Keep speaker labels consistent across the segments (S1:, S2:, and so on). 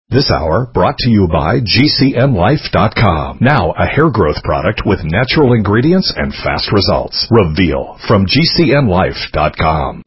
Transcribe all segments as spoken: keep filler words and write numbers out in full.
S1: This hour brought to you by G C N Life dot com. Now a hair growth product with natural ingredients and fast results. Reveal from G C N Life dot com.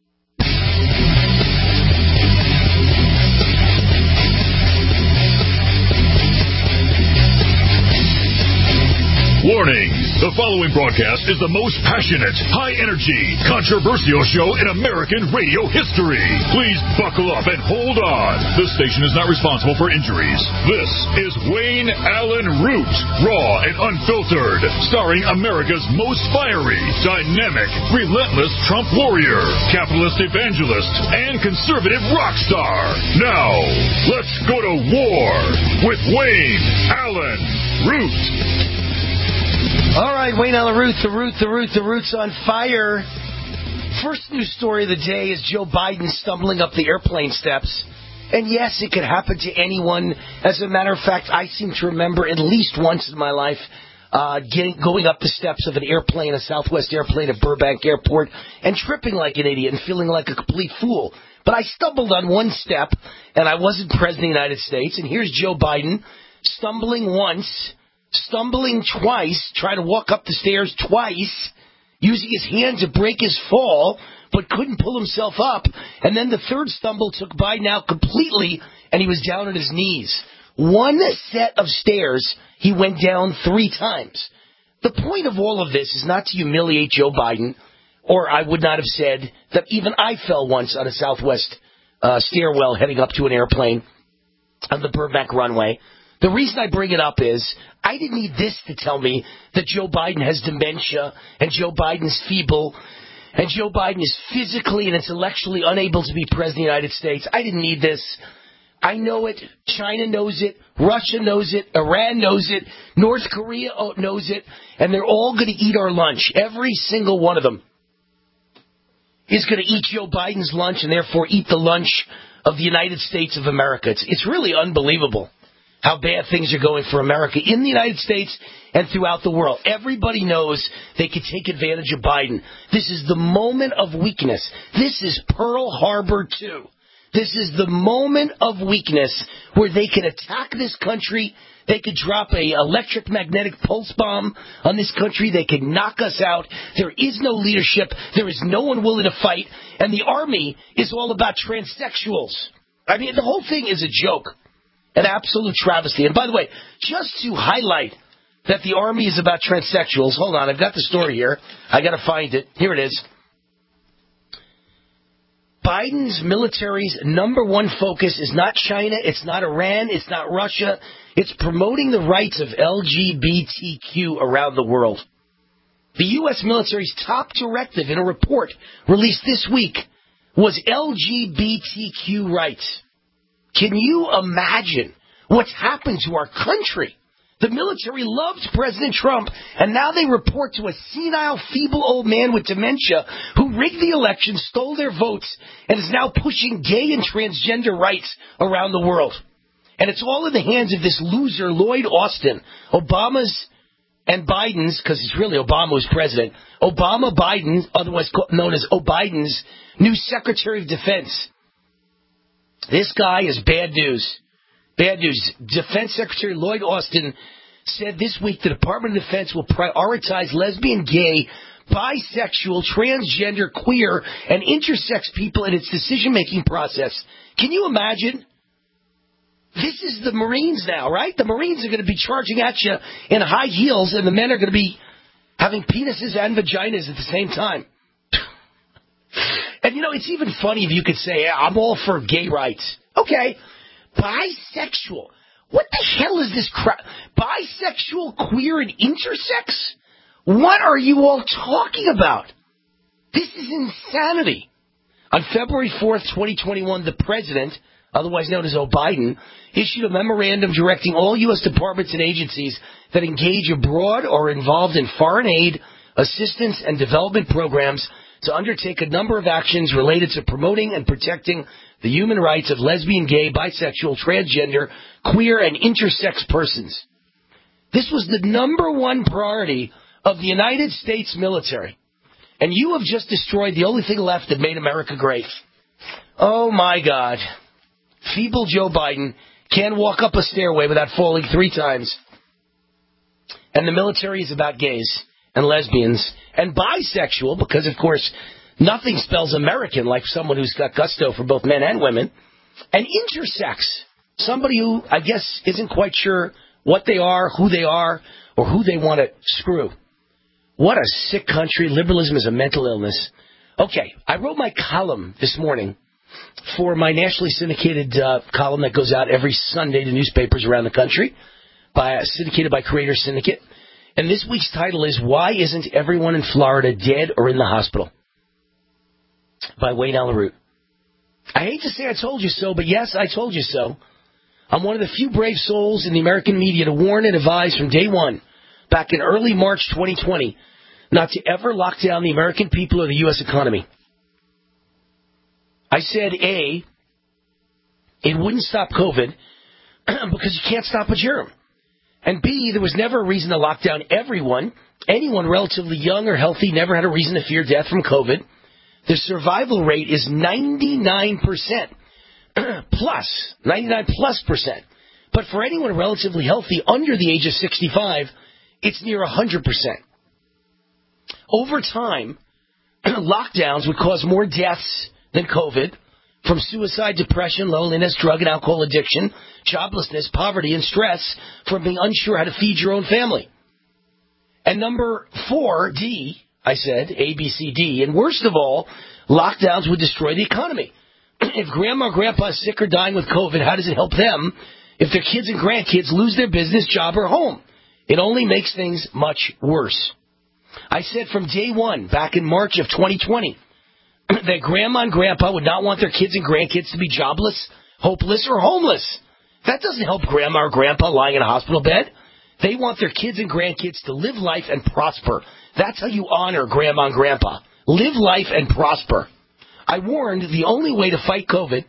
S2: Warning! The following broadcast is the most passionate, high-energy, controversial show in American radio history. Please buckle up and hold on. This station is not responsible for injuries. This is Wayne Allen Root, raw and unfiltered, starring America's most fiery, dynamic, relentless Trump warrior, capitalist evangelist, and conservative rock star. Now, let's go to war with Wayne Allen Root.
S3: All right, Wayne Allen Root, the Root, the Root, the Root's on fire. First news story of the day is Joe Biden stumbling up the airplane steps. And yes, it could happen to anyone. As a matter of fact, I seem to remember at least once in my life uh, getting going up the steps of an airplane, a Southwest airplane at Burbank Airport, and tripping like an idiot and feeling like a complete fool. But I stumbled on one step, and I wasn't President of the United States. And here's Joe Biden stumbling once, stumbling twice, trying to walk up the stairs twice, using his hand to break his fall, but couldn't pull himself up. And then the third stumble took Biden out completely, and he was down on his knees. One set of stairs, he went down three times. The point of all of this is not to humiliate Joe Biden, or I would not have said that even I fell once on a Southwest uh, stairwell heading up to an airplane on the Burbank runway. The reason I bring it up is I didn't need this to tell me that Joe Biden has dementia and Joe Biden's feeble and Joe Biden is physically and intellectually unable to be president of the United States. I didn't need this. I know it. China knows it. Russia knows it. Iran knows it. North Korea knows it. And they're all going to eat our lunch. Every single one of them is going to eat Joe Biden's lunch and therefore eat the lunch of the United States of America. It's, it's really unbelievable how bad things are going for America in the United States and throughout the world. Everybody knows they can take advantage of Biden. This is the moment of weakness. This is Pearl Harbor two. This is the moment of weakness where they can attack this country. They could drop a electric magnetic pulse bomb on this country. They could knock us out. There is no leadership. There is no one willing to fight. And the army is all about transsexuals. I mean, the whole thing is a joke. An absolute travesty. And by the way, just to highlight that the army is about transsexuals, hold on, I've got the story here. I got to find it. Here it is. Biden's military's number one focus is not China, it's not Iran, it's not Russia. It's promoting the rights of L G B T Q around the world. The U S military's top directive in a report released this week was L G B T Q rights. Can you imagine what's happened to our country? The military loved President Trump, and now they report to a senile, feeble old man with dementia who rigged the election, stole their votes, and is now pushing gay and transgender rights around the world. And it's all in the hands of this loser, Lloyd Austin, Obama's and Biden's, because it's really Obama who's president, Obama Biden, otherwise known as O'Biden's new Secretary of Defense. This guy is bad news. Bad news. Defense Secretary Lloyd Austin said this week the Department of Defense will prioritize lesbian, gay, bisexual, transgender, queer, and intersex people in its decision-making process. Can you imagine? This is the Marines now, right? The Marines are going to be charging at you in high heels, and the men are going to be having penises and vaginas at the same time. And, you know, it's even funny if you could say, yeah, I'm all for gay rights. Okay. Bisexual. What the hell is this crap? Bisexual, queer, and intersex? What are you all talking about? This is insanity. On February fourth, twenty twenty-one, the president, otherwise known as O'Biden, issued a memorandum directing all U S departments and agencies that engage abroad or are involved in foreign aid, assistance, and development programs to undertake a number of actions related to promoting and protecting the human rights of lesbian, gay, bisexual, transgender, queer, and intersex persons. This was the number one priority of the United States military. And you have just destroyed the only thing left that made America great. Oh, my God. Feeble Joe Biden Can't walk up a stairway without falling three times. And the military is about gays and lesbians and bisexual because, of course, nothing spells American like someone who's got gusto for both men and women. And intersex, somebody who, I guess, isn't quite sure what they are, who they are, or who they want to screw. What a sick country. Liberalism is a mental illness. Okay, I wrote my column this morning for my nationally syndicated uh, column that goes out every Sunday to newspapers around the country, by syndicated by Creator Syndicate. And this week's title is, Why Isn't Everyone in Florida Dead or in the Hospital? By Wayne Allyn Root. I hate to say I told you so, but yes, I told you so. I'm one of the few brave souls in the American media to warn and advise from day one, back in early March twenty twenty, not to ever lock down the American people or the U S economy. I said, A, it wouldn't stop COVID because you can't stop a germ. And B, there was never a reason to lock down everyone. Anyone relatively young or healthy never had a reason to fear death from COVID. The survival rate is ninety-nine percent plus, ninety-nine plus percent. But for anyone relatively healthy under the age of sixty-five, it's near one hundred percent. Over time, lockdowns would cause more deaths than COVID from suicide, depression, loneliness, drug and alcohol addiction, joblessness, poverty, and stress from being unsure how to feed your own family. And number four, D, I said, A, B, C, D, and worst of all, lockdowns would destroy the economy. If grandma or grandpa is sick or dying with COVID, how does it help them if their kids and grandkids lose their business, job, or home? It only makes things much worse. I said from day one, back in March of twenty twenty, that grandma and grandpa would not want their kids and grandkids to be jobless, hopeless, or homeless. That doesn't help grandma or grandpa lying in a hospital bed. They want their kids and grandkids to live life and prosper. That's how you honor grandma and grandpa. Live life and prosper. I warned the only way to fight COVID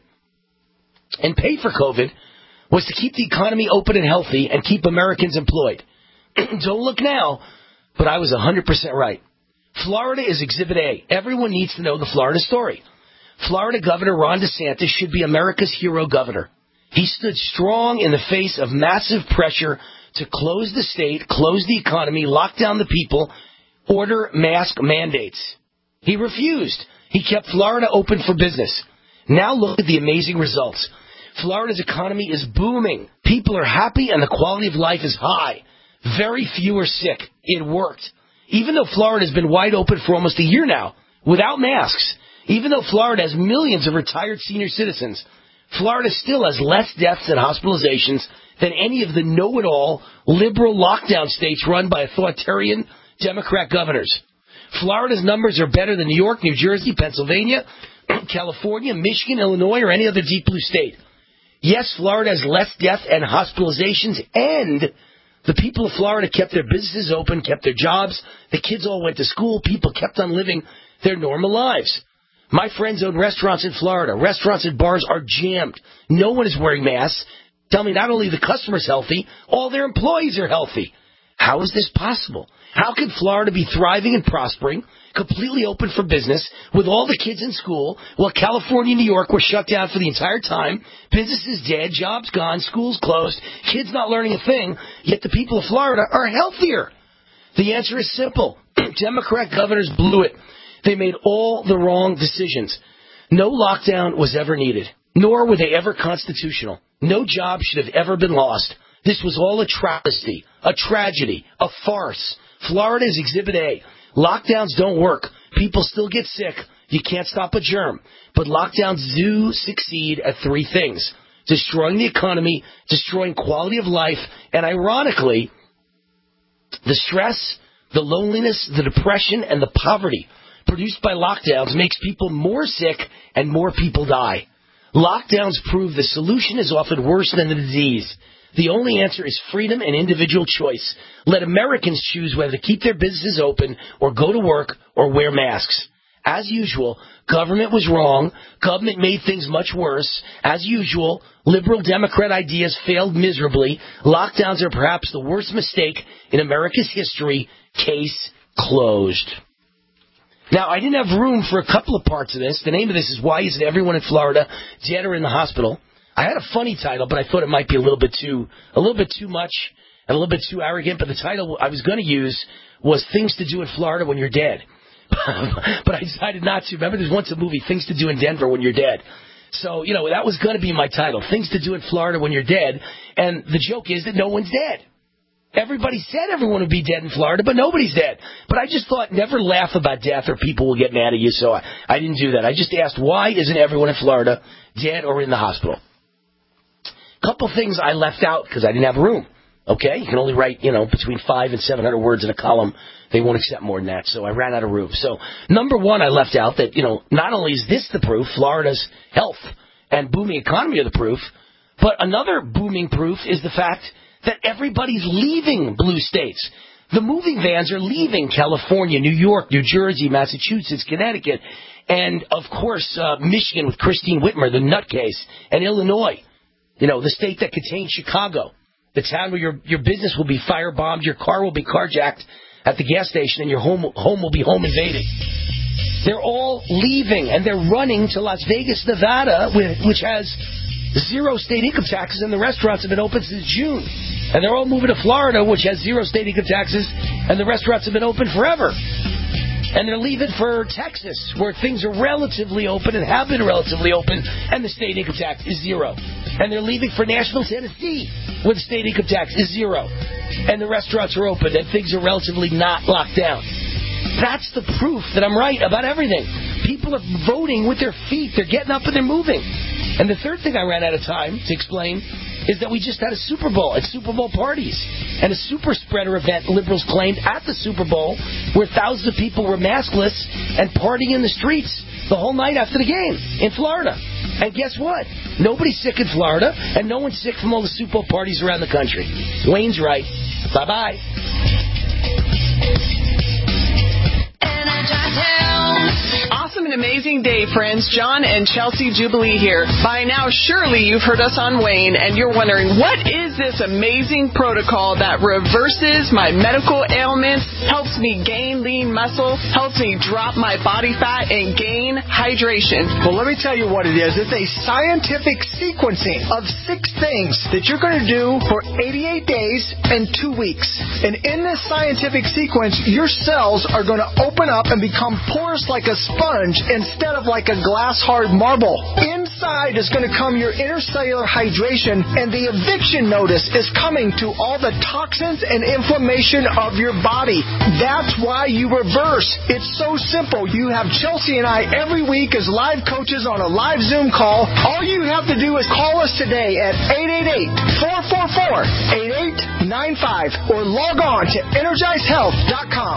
S3: and pay for COVID was to keep the economy open and healthy and keep Americans employed. Don't look now, but I was one hundred percent right. Florida is Exhibit A. Everyone needs to know the Florida story. Florida Governor Ron DeSantis should be America's hero governor. He stood strong in the face of massive pressure to close the state, close the economy, lock down the people, order mask mandates. He refused. He kept Florida open for business. Now look at the amazing results. Florida's economy is booming. People are happy and the quality of life is high. Very few are sick. It worked. Even though Florida has been wide open for almost a year now, without masks, even though Florida has millions of retired senior citizens, Florida still has less deaths and hospitalizations than any of the know-it-all liberal lockdown states run by authoritarian Democrat governors. Florida's numbers are better than New York, New Jersey, Pennsylvania, California, Michigan, Illinois, or any other deep blue state. Yes, Florida has less death and hospitalizations, and the people of Florida kept their businesses open, kept their jobs, the kids all went to school, people kept on living their normal lives. My friends own restaurants in Florida. Restaurants and bars are jammed. No one is wearing masks. Tell me not only the customer's healthy, all their employees are healthy. How is this possible? How can Florida be thriving and prospering, completely open for business, with all the kids in school, while California and New York were shut down for the entire time, businesses dead, jobs gone, schools closed, kids not learning a thing, yet the people of Florida are healthier? The answer is simple. Democrat governors blew it. They made all the wrong decisions. No lockdown was ever needed, nor were they ever constitutional. No job should have ever been lost. This was all a travesty, a tragedy, a farce. Florida is Exhibit A. Lockdowns don't work. People still get sick. You can't stop a germ. But lockdowns do succeed at three things: destroying the economy, destroying quality of life, and ironically, the stress, the loneliness, the depression, and the poverty produced by lockdowns makes people more sick and more people die. Lockdowns prove the solution is often worse than the disease. The only answer is freedom and individual choice. Let Americans choose whether to keep their businesses open or go to work or wear masks. As usual, government was wrong. Government made things much worse. As usual, liberal Democrat ideas failed miserably. Lockdowns are perhaps the worst mistake in America's history. Case closed. Now, I didn't have room for a couple of parts of this. The name of this is Why Isn't Everyone in Florida Dead or in the Hospital? I had a funny title, but I thought it might be a little bit too, a little bit too much and a little bit too arrogant. But the title I was going to use was Things to Do in Florida When You're Dead. But I decided not to. Remember, there's once a movie, Things to Do in Denver When You're Dead. So, you know, that was going to be my title, Things to Do in Florida When You're Dead. And the joke is that no one's dead. Everybody said everyone would be dead in Florida, but nobody's dead. But I just thought, never laugh about death or people will get mad at you, so I, I didn't do that. I just asked, why isn't everyone in Florida dead or in the hospital? A couple things I left out because I didn't have room. Okay? You can only write, you know, between five and seven hundred words in a column. They won't accept more than that, so I ran out of room. So, number one, I left out that, you know, not only is this the proof, Florida's health and booming economy are the proof, but another booming proof is the fact that everybody's leaving blue states. The moving vans are leaving California, New York, New Jersey, Massachusetts, Connecticut, and, of course, uh, Michigan with Christine Whitmer, the nutcase, and Illinois, you know, the state that contains Chicago, the town where your your business will be firebombed, your car will be carjacked at the gas station, and your home home will be home invaded. They're all leaving, and they're running to Las Vegas, Nevada, which has zero state income taxes, and the restaurants have been open since June. And they're all moving to Florida, which has zero state income taxes, and the restaurants have been open forever. And they're leaving for Texas, where things are relatively open and have been relatively open, and the state income tax is zero. And they're leaving for Nashville, Tennessee, where the state income tax is zero. And the restaurants are open, and things are relatively not locked down. That's the proof that I'm right about everything. People are voting with their feet. They're getting up and they're moving. And the third thing I ran out of time to explain is that we just had a Super Bowl and Super Bowl parties and a super spreader event liberals claimed at the Super Bowl where thousands of people were maskless and partying in the streets the whole night after the game in Florida. And guess what? Nobody's sick in Florida, and no one's sick from all the Super Bowl parties around the country. Wayne's right. Bye-bye.
S4: Awesome and amazing day, friends. John and Chelsea Jubilee here. By now, surely you've heard us on Wayne, and you're wondering, what is this amazing protocol that reverses my medical ailments, helps me gain lean muscle, helps me drop my body fat, and gain hydration?
S5: Well, let me tell you what it is. It's a scientific sequencing of six things that you're going to do for eighty-eight days and two weeks. And in this scientific sequence, your cells are going to open up and become porous like a sponge instead of like a glass-hard marble. Inside is going to come your intercellular hydration, and the eviction notice is coming to all the toxins and inflammation of your body. That's why you reverse. It's so simple. You have Chelsea and I every week as live coaches on a live Zoom call. All you have to do is call us today at eight eight eight, four four four, eight eight nine five or log on to energize health dot com.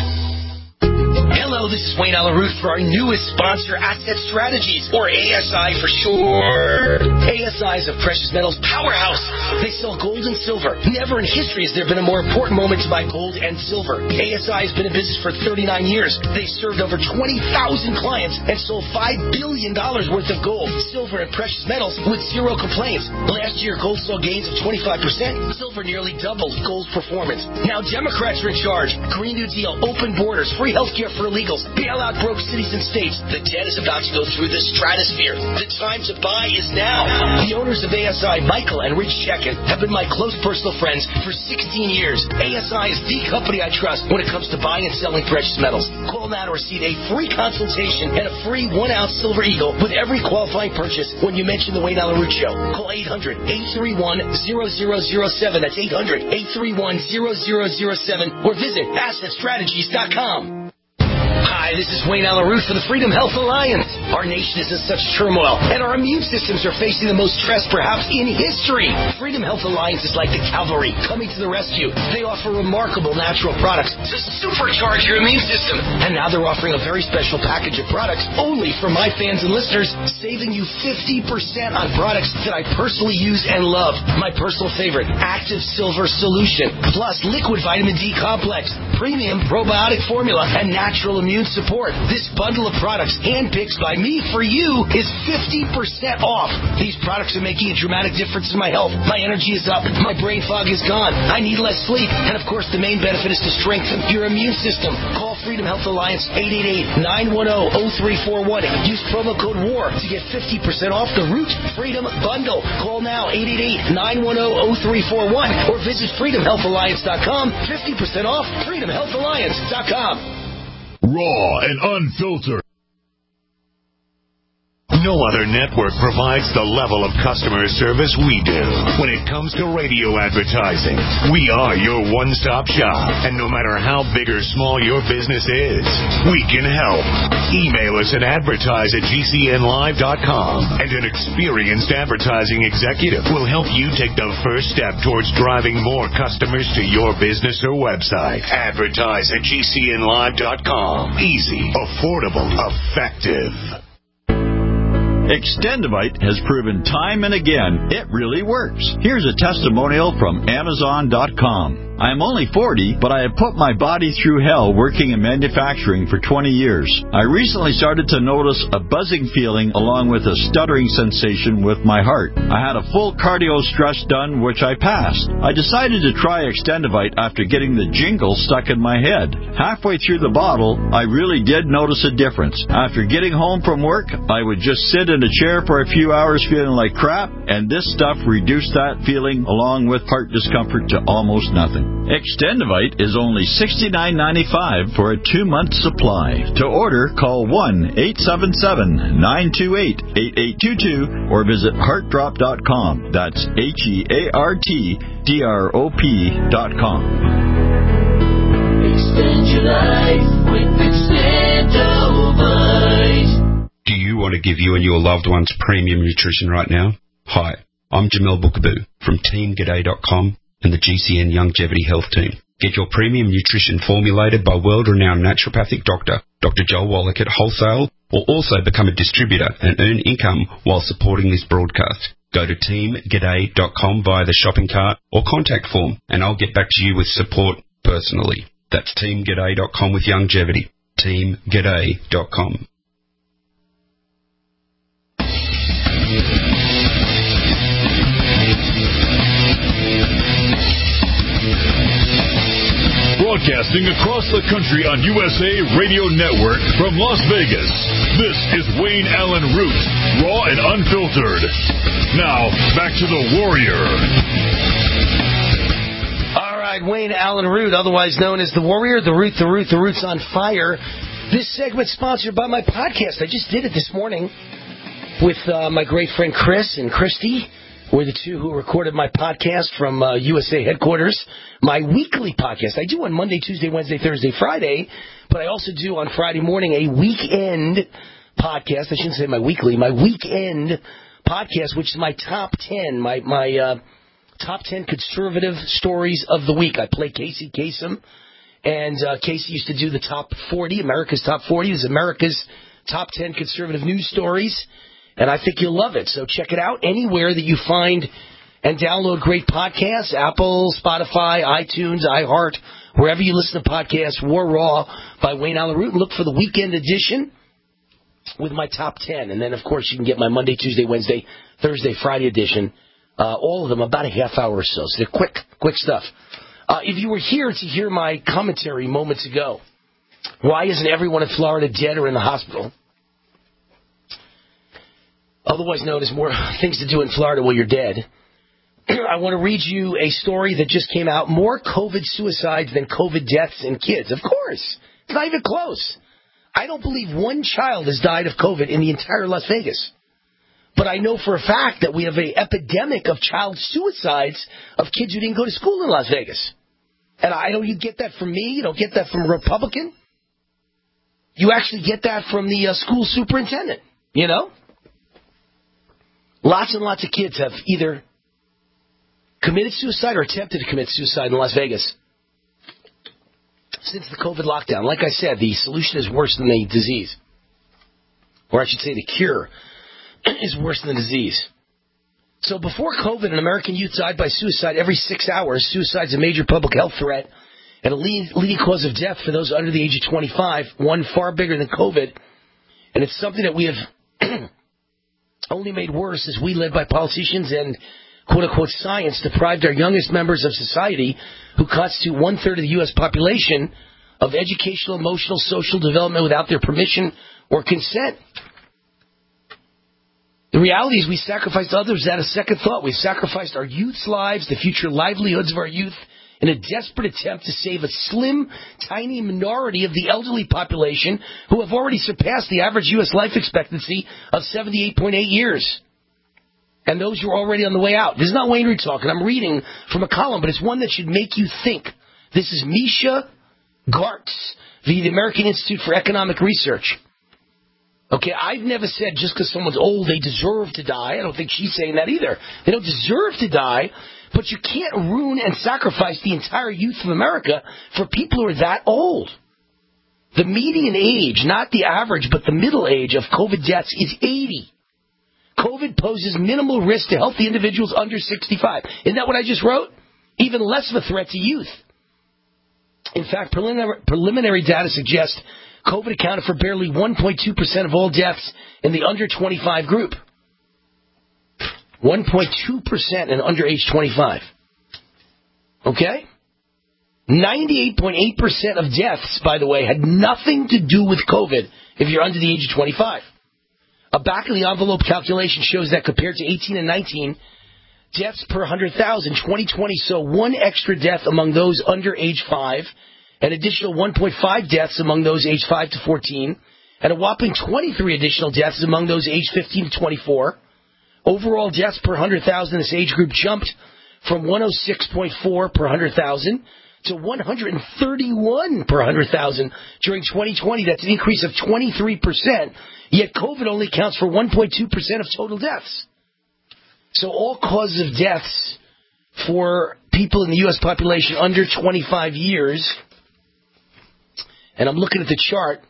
S3: Hello, this is Wayne Allyn Root for our newest sponsor, Asset Strategies, or A S I for short. A S I is a precious metals powerhouse. They sell gold and silver. Never in history has there been a more important moment to buy gold and silver. A S I has been in business for thirty-nine years. They served over twenty thousand clients and sold five billion dollars worth of gold, silver, and precious metals with zero complaints. Last year, gold saw gains of twenty-five percent. Silver nearly doubled gold's performance. Now Democrats are in charge. Green New Deal, open borders, free health care for illegals, bail out broke cities and states. The debt is about to go through the stratosphere. The time to buy is now. The owners of A S I, Michael and Rich Chekin, have been my close personal friends for sixteen years. A S I is the company I trust when it comes to buying and selling precious metals. Call now to receive a free consultation and a free one-ounce Silver Eagle with every qualifying purchase when you mention the Wayne Allyn Root Show. Call eight hundred, eight three one, zero zero zero seven. That's eight hundred, eight three one, zero zero zero seven. Or visit asset strategies dot com. Hi, this is Wayne Allyn Root for the Freedom Health Alliance. Our nation is in such turmoil, and our immune systems are facing the most stress perhaps in history. Freedom Health Alliance is like the cavalry coming to the rescue. They offer remarkable natural products to supercharge your immune system. And now they're offering a very special package of products only for my fans and listeners, saving you fifty percent on products that I personally use and love. My personal favorite, Active Silver Solution, plus Liquid Vitamin D Complex, Premium Probiotic Formula, and Natural Immune Support. support. This bundle of products, handpicked by me for you, is fifty percent off. These products are making a dramatic difference in my health. My energy is up. My brain fog is gone. I need less sleep. And, of course, the main benefit is to strengthen your immune system. Call Freedom Health Alliance, eight eight eight, nine one zero, zero three four one. Use promo code WAR to get fifty percent off the Root Freedom Bundle. Call now, eight eight eight, nine one zero, zero three four one, or visit freedom health alliance dot com. fifty percent off freedom health alliance dot com.
S2: Raw and unfiltered.
S6: No other network provides the level of customer service we do. When it comes to radio advertising, we are your one-stop shop. And no matter how big or small your business is, we can help. Email us at advertise at G C N live dot com, and an experienced advertising executive will help you take the first step towards driving more customers to your business or website. Advertise at G C N live dot com. Easy, affordable, effective.
S7: Extendivite has proven time and again it really works. Here's a testimonial from Amazon dot com. I'm only forty, but I have put my body through hell working in manufacturing for twenty years. I recently started to notice a buzzing feeling along with a stuttering sensation with my heart. I had a full cardio stress done, which I passed. I decided to try Extendivite after getting the jingle stuck in my head. Halfway through the bottle, I really did notice a difference. After getting home from work, I would just sit in a chair for a few hours feeling like crap, and this stuff reduced that feeling along with heart discomfort to almost nothing. Extendivite is only sixty-nine ninety-five for a two-month supply. To order, call one eight seven seven, nine two eight, eight eight two two or visit heart drop dot com. That's H E A R T D R O P dot com.
S8: Extend your life with Extendivite.
S9: Do you want to give you and your loved ones premium nutrition right now? Hi, I'm Jamel Bookaboo from team g'day dot com and the G C N Longevity Health Team. Get your premium nutrition formulated by world-renowned naturopathic doctor, Doctor Joel Wallach at wholesale, or also become a distributor and earn income while supporting this broadcast. Go to team g'day dot com via the shopping cart or contact form, and I'll get back to you with support personally. That's team g'day dot com with longevity. team g'day dot com.
S2: Broadcasting across the country on U S A Radio Network from Las Vegas, this is Wayne Allen Root, raw and unfiltered. Now, back to the Warrior.
S3: All right, Wayne Allen Root, otherwise known as the Warrior, the Root, the Root, the Root's on fire. This segment sponsored by my podcast. I just did it this morning with uh, my great friend Chris and Christy. We're the two who recorded my podcast from uh, U S A headquarters. My weekly podcast. I do on Monday, Tuesday, Wednesday, Thursday, Friday, but I also do on Friday morning a weekend podcast. I shouldn't say my weekly, my weekend podcast, which is my top ten, my my uh, top ten conservative stories of the week. I play Casey Kasem, and uh, Casey used to do the top forty, America's top forty. It was America's top ten conservative news stories. And I think you'll love it. So check it out anywhere that you find and download great podcasts, Apple, Spotify, iTunes, iHeart, wherever you listen to podcasts, War Raw by Wayne Allen Root. Look for the weekend edition with my top ten. And then, of course, you can get my Monday, Tuesday, Wednesday, Thursday, Friday edition. Uh, all of them about a half hour or so. So they're quick, quick stuff. Uh, if you were here to hear my commentary moments ago, why isn't everyone in Florida dead or in the hospital? Otherwise known as more things to do in Florida while you're dead. I want to read you a story that just came out. More COVID suicides than COVID deaths in kids. Of course. It's not even close. I don't believe one child has died of COVID in the entire Las Vegas. But I know for a fact that we have an epidemic of child suicides of kids who didn't go to school in Las Vegas. And I don't you get that from me. You don't get that from a Republican. You actually get that from the uh, school superintendent, you know? Lots and lots of kids have either committed suicide or attempted to commit suicide in Las Vegas since the COVID lockdown. Like I said, the solution is worse than the disease. Or I should say the cure is worse than the disease. So before COVID, an American youth died by suicide every six hours. Suicide's a major public health threat And a leading, leading cause of death for those under the age of twenty-five, one far bigger than COVID. And it's something that we have only made worse as we, led by politicians and quote-unquote science, deprived our youngest members of society, who constitute one-third of the U S population, of educational, emotional, social development without their permission or consent. The reality is we sacrificed others without a second thought. We've sacrificed our youth's lives, the future livelihoods of our youth, in a desperate attempt to save a slim, tiny minority of the elderly population who have already surpassed the average U S life expectancy of seventy-eight point eight years. And those who are already on the way out. This is not Wayne Root talking. I'm reading from a column, but it's one that should make you think. This is Misha Gartz via the American Institute for Economic Research. Okay, I've never said just because someone's old they deserve to die. I don't think she's saying that either. They don't deserve to die, but you can't ruin and sacrifice the entire youth of America for people who are that old. The median age, not the average, but the middle age of COVID deaths is eighty. COVID poses minimal risk to healthy individuals under sixty-five. Isn't that what I just wrote? Even less of a threat to youth. In fact, preliminary, preliminary data suggests COVID accounted for barely one point two percent of all deaths in the under twenty-five group. one point two percent in under age twenty-five. Okay? ninety-eight point eight percent of deaths, by the way, had nothing to do with COVID if you're under the age of twenty-five. A back-of-the-envelope calculation shows that compared to eighteen and nineteen, deaths per one hundred thousand, twenty twenty saw one extra death among those under age five, an additional one point five deaths among those aged five to fourteen, and a whopping twenty-three additional deaths among those aged fifteen to twenty-four. Overall deaths per one hundred thousand in this age group jumped from one hundred six point four per one hundred thousand to one hundred thirty-one per one hundred thousand during twenty twenty. That's an increase of twenty-three percent, yet COVID only accounts for one point two percent of total deaths. So all causes of deaths for people in the U S population under twenty-five years, and I'm looking at the chart,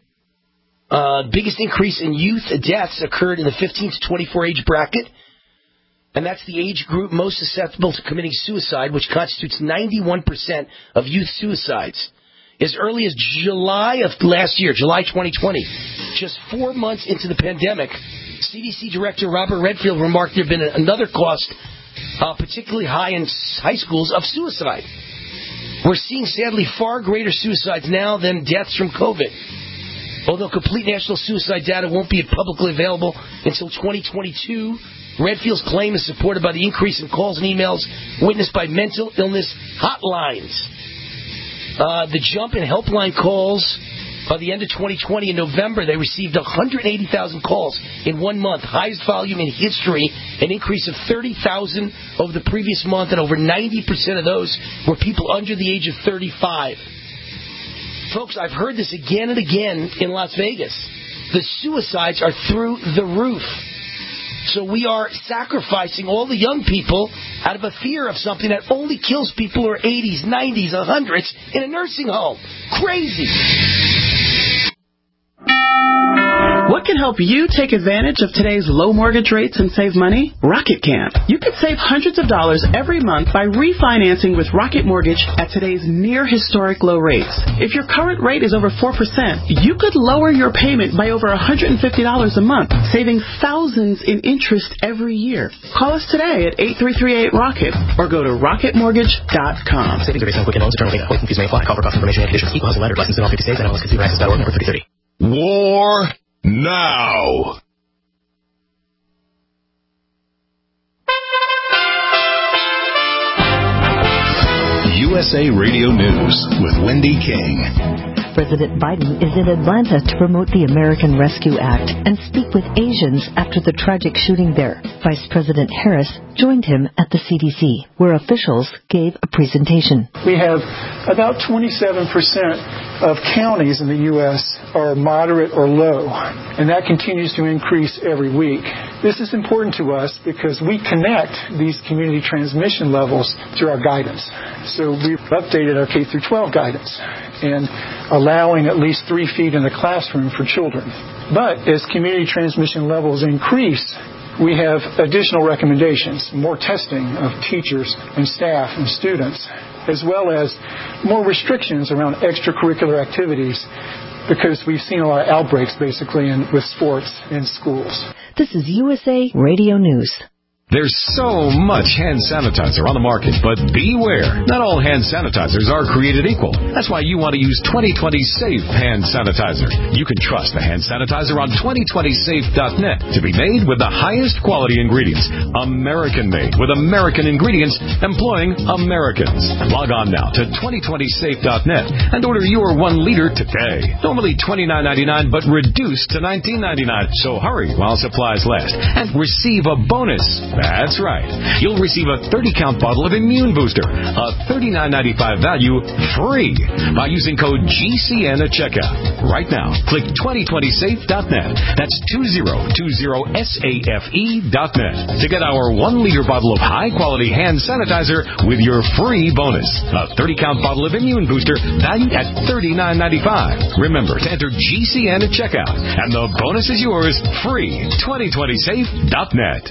S3: uh, biggest increase in youth deaths occurred in the fifteen to twenty-four age bracket, and that's the age group most susceptible to committing suicide, which constitutes ninety-one percent of youth suicides. As early as July of last year, July twenty twenty, just four months into the pandemic, C D C Director Robert Redfield remarked there had been another cost, uh, particularly high in high schools, of suicide. We're seeing, sadly, far greater suicides now than deaths from COVID. Although complete national suicide data won't be publicly available until twenty twenty-two, Redfield's claim is supported by the increase in calls and emails witnessed by mental illness hotlines. Uh, the jump in helpline calls by the end of twenty twenty, in November, they received one hundred eighty thousand calls in one month, highest volume in history, an increase of thirty thousand over the previous month, and over ninety percent of those were people under the age of thirty-five. Folks, I've heard this again and again in Las Vegas. The suicides are through the roof. So we are sacrificing all the young people out of a fear of something that only kills people who are eighties, nineties, hundreds in a nursing home. Crazy.
S10: What can help you take advantage of today's low mortgage rates and save money? Rocket can. You could save hundreds of dollars every month by refinancing with Rocket Mortgage at today's near historic low rates. If your current rate is over four percent, you could lower your payment by over one hundred fifty dollars a month, saving thousands in interest every year. Call us today at eight three three eight ROCKET or go to rocket mortgage dot com.
S11: Savings are based on quick and loans. Internal data. Points and fees may apply. Call for cost information and conditions. Equal housing lender. Licensed in all fifty states. N M L S consumer access dot org. Number thirty thirty.
S2: War now.
S1: U S A Radio News with Wendy King.
S12: President Biden is in Atlanta to promote the American Rescue Act and speak with Asians after the tragic shooting there. Vice President Harris joined him at the C D C, where officials gave a presentation.
S5: We have about twenty-seven percent of counties in the U S are moderate or low, and that continues to increase every week. This is important to us because we connect these community transmission levels to our guidance. So we've updated our K through twelve guidance and allowing at least three feet in the classroom for children. But as community transmission levels increase, we have additional recommendations, more testing of teachers and staff and students, as well as more restrictions around extracurricular activities, because we've seen a lot of outbreaks, basically, in, with sports in schools.
S12: This is U S A Radio News.
S1: There's so much hand sanitizer on the market, but beware. Not all hand sanitizers are created equal. That's why you want to use twenty twenty Safe Hand Sanitizer. You can trust the hand sanitizer on twenty twenty safe dot net to be made with the highest quality ingredients. American-made with American ingredients employing Americans. Log on now to twenty twenty safe dot net and order your one liter today. Normally twenty-nine ninety-nine, but reduced to nineteen ninety-nine. So hurry while supplies last and receive a bonus. That's right. You'll receive a thirty count bottle of Immune Booster, a thirty-nine ninety-five value, free by using code G C N at checkout. Right now, click twenty twenty safe dot net. That's twenty twenty safe dot net to get our one liter bottle of high-quality hand sanitizer with your free bonus. A thirty count bottle of Immune Booster valued at thirty-nine ninety-five. Remember to enter G C N at checkout, and the bonus is yours free. twenty twenty safe dot net.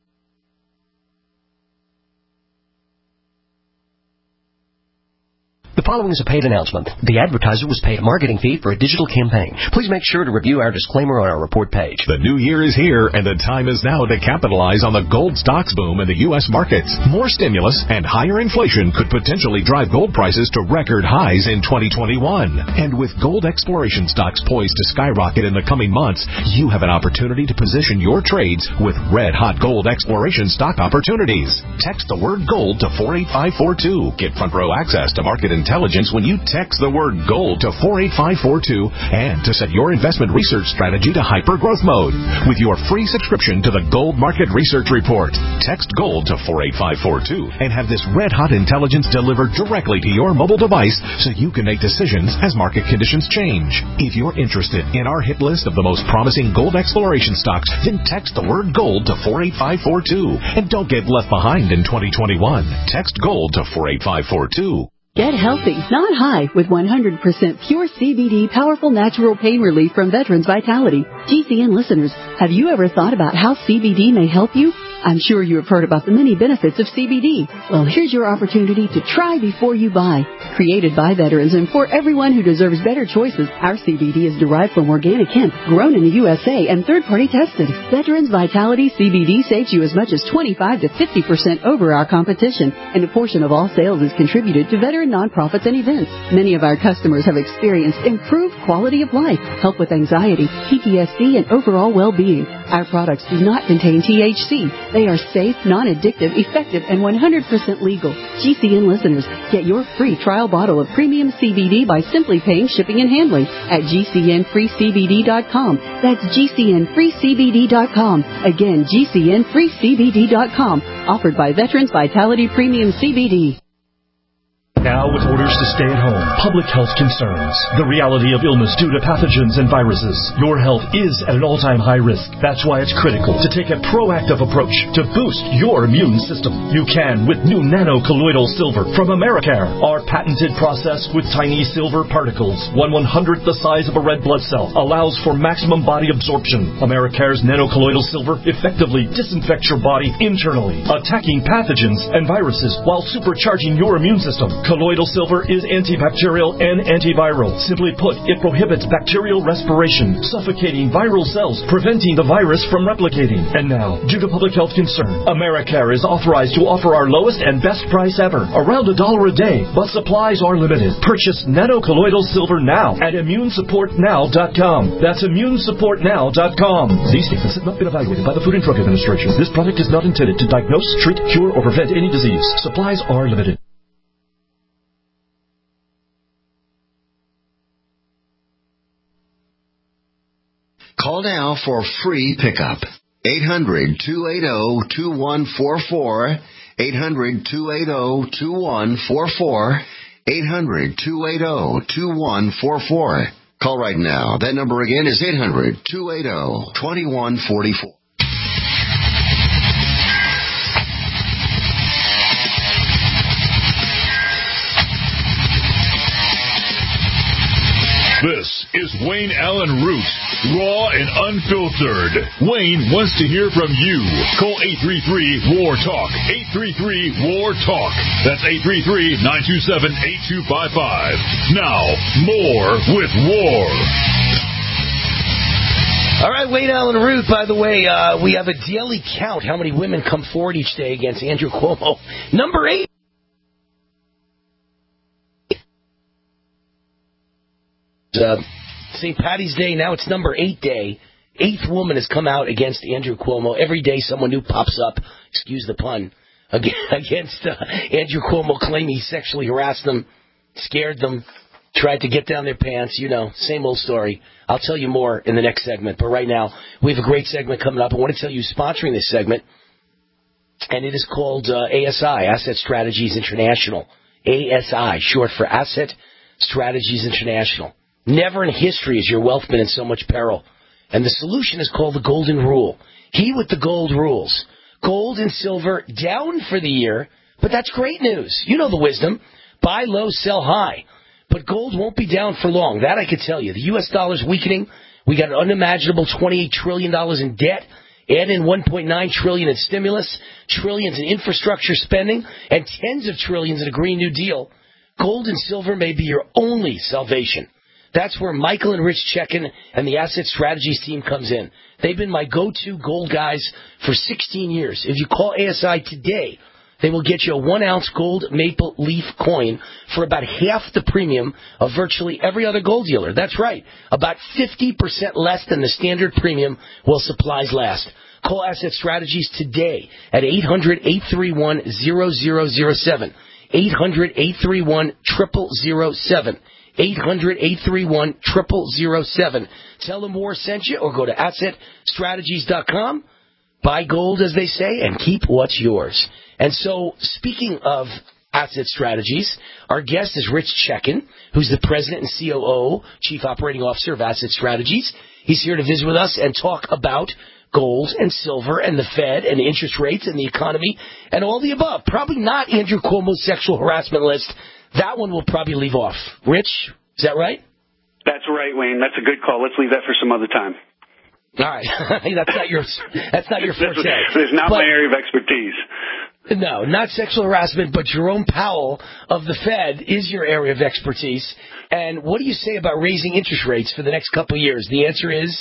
S11: The following is a paid announcement. The advertiser was paid a marketing fee for a digital campaign. Please make sure to review our disclaimer on our report page.
S1: The new year is here, and the time is now to capitalize on the gold stocks boom in the U S markets. More stimulus and higher inflation could potentially drive gold prices to record highs in twenty twenty-one. And with gold exploration stocks poised to skyrocket in the coming months, you have an opportunity to position your trades with red-hot gold exploration stock opportunities. Text the word GOLD to four eight five four two. Get front row access to market intelligence Intelligence when you text the word GOLD to four eight five four two and to set your investment research strategy to hyper-growth mode with your free subscription to the Gold Market Research Report. Text GOLD to four eight five four two and have this red-hot intelligence delivered directly to your mobile device so you can make decisions as market conditions change. If you're interested in our hit list of the most promising gold exploration stocks, then text the word GOLD to four eight five four two and don't get left behind in twenty twenty-one. Text GOLD to four eight five four two.
S13: Get healthy, not high, with one hundred percent pure C B D powerful natural pain relief from Veterans Vitality. G C N listeners, have you ever thought about how C B D may help you? I'm sure you have heard about the many benefits of C B D. Well, here's your opportunity to try before you buy. Created by veterans and for everyone who deserves better choices, our C B D is derived from organic hemp, grown in the U S A and third-party tested. Veterans Vitality C B D saves you as much as twenty-five to fifty percent over our competition, and a portion of all sales is contributed to veteran nonprofits and events. Many of our customers have experienced improved quality of life, help with anxiety, P T S D, and overall well-being. Our products do not contain T H C. They are safe, non-addictive, effective, and one hundred percent legal. G C N listeners, get your free trial bottle of premium C B D by simply paying shipping and handling at G C N free C B D dot com. That's G C N free C B D dot com. Again, G C N free C B D dot com. Offered by Veterans Vitality Premium C B D.
S14: Now with orders to stay at home, public health concerns, the reality of illness due to pathogens and viruses, your health is at an all-time high risk. That's why it's critical to take a proactive approach to boost your immune system. You can with new nano-colloidal silver from Americare. Our patented process with tiny silver particles, one one-hundredth the size of a red blood cell, allows for maximum body absorption. Americare's nano-colloidal silver effectively disinfects your body internally, attacking pathogens and viruses while supercharging your immune system. Colloidal silver is antibacterial and antiviral. Simply put, it prohibits bacterial respiration, suffocating viral cells, preventing the virus from replicating. And now, due to public health concern, Americare is authorized to offer our lowest and best price ever, around a dollar a day, but supplies are limited. Purchase nano-colloidal silver now at immune support now dot com. That's immune support now dot com. These statements have not been evaluated by the Food and Drug Administration. This product is not intended to diagnose, treat, cure, or prevent any disease. Supplies are limited.
S15: Call now for free pickup. eight hundred, two eight zero, two one four four. eight hundred, two eight zero, two one four four. eight hundred, two eight zero, two one four four. Call right now. That number again is eight hundred, two eight zero, two one four four.
S2: This is Wayne Allen Root, raw and unfiltered. Wayne wants to hear from you. Call eight three three, W A R, TALK. eight three three, W A R, TALK. That's eight three three, nine two seven, eight two five five. Now, more with War.
S3: All right, Wayne Allen Root, by the way, uh, we have a daily count how many women come forward each day against Andrew Cuomo. Number eight. Uh, Saint Patty's Day, now it's number eight day. Eighth woman has come out against Andrew Cuomo. Every day someone new pops up, excuse the pun, against uh, Andrew Cuomo, claiming he sexually harassed them, scared them, tried to get down their pants. You know, same old story. I'll tell you more in the next segment. But right now, we have a great segment coming up. I want to tell you who's sponsoring this segment, and it is called uh, A S I, Asset Strategies International. A S I, short for Asset Strategies International. Never in history has your wealth been in so much peril. And the solution is called the Golden Rule. He with the gold rules. Gold and silver down for the year, but that's great news. You know the wisdom. Buy low, sell high. But gold won't be down for long. That I could tell you. The U S dollar's weakening. We got an unimaginable twenty-eight trillion dollars in debt. Add in one point nine trillion dollars in stimulus, trillions in infrastructure spending, and tens of trillions in a Green New Deal. Gold and silver may be your only salvation. That's where Michael and Rich Checkin and the Asset Strategies team comes in. They've been my go-to gold guys for sixteen years. If you call A S I today, they will get you a one-ounce gold maple leaf coin for about half the premium of virtually every other gold dealer. That's right, about fifty percent less than the standard premium while supplies last. Call Asset Strategies today at eight hundred, eight three one, zero zero zero seven. eight hundred, eight three one, zero zero zero seven. eight hundred, eight three one, zero zero zero seven. Tell them War sent you or go to asset strategies dot com. Buy gold, as they say, and keep what's yours. And so, speaking of Asset Strategies, our guest is Rich Checkin, who's the president and C O O, Chief Operating Officer of Asset Strategies. He's here to visit with us and talk about gold and silver and the Fed and interest rates and the economy and all the above. Probably not Andrew Cuomo's sexual harassment list. That one we'll probably leave off. Rich, is that right?
S16: That's right, Wayne. That's a good call. Let's leave that for some other time.
S3: All right. that's not your that's not your forte.
S16: It's not but, my area of expertise.
S3: No, not sexual harassment, but Jerome Powell of the Fed is your area of expertise. And what do you say about raising interest rates for the next couple of years? The answer is